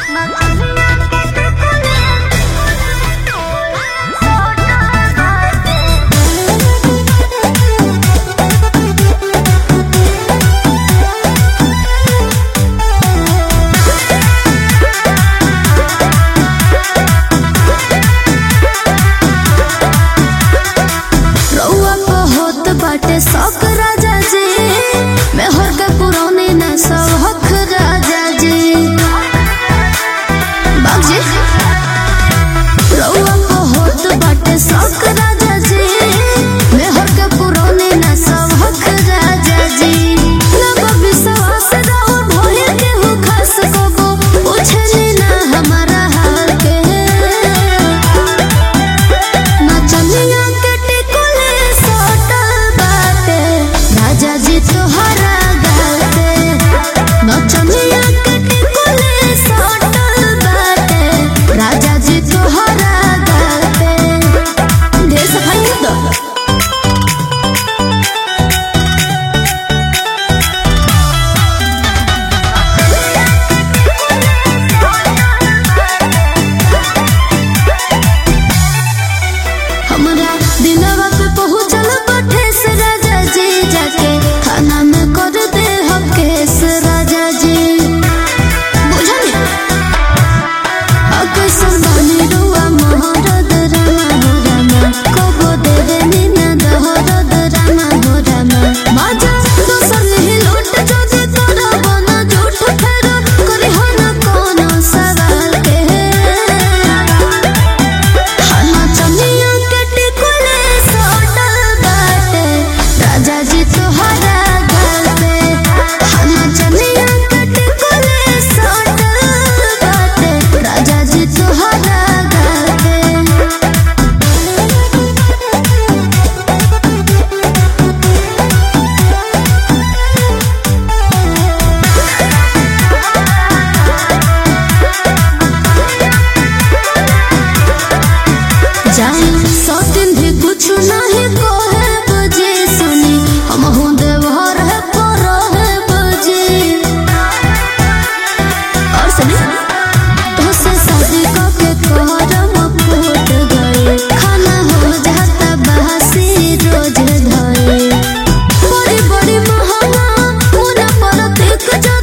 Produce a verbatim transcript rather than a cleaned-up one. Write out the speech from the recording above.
बाटे शौक राजा जी मैं हर के पुराने न शौक राजा जी बाजी रउआ को होत बाटे शौक राजा जी मैं हर के पुराने न शौक राजा जी ना विश्वास रहो भोले के हो खास को पूछनी ना हमारा हाल के ना चलिया के टिकुले सोटा राजा जी तोहरा गाते नचनिया के टिकुले सटल बाटे राजा जी तोहरा गाते ढेर सफाई कर दो हमरा दिलवा पे पहुँचल बाटे से राजा जी जाके खाना में कर दे हम केस राजा जी बुझनी अके संबानी रुआ मोहरद रामा हो रामा कबो देवे नीना दहरद रामा हो रामा माजा दोसर नहीं लौट जो जे तोरा बना झूठ फेर करे हो न कोनो सवाल के खाना चनिया के टिकुले सटल बाटे राजा जी तोहरा गाते खाना चनिया के टिकुले सटल बाटे राजा जी तोहरा गाते जान सौ दिन भी कुछ नहीं कोहे बजे सुनी हम हूँ देवहर है परो है बजे और सुनी तो से शादी करके करम फूट गए खाना हो जाता बासी रोज धोए बड़ी बड़ी महंगा पूरा पर देख जा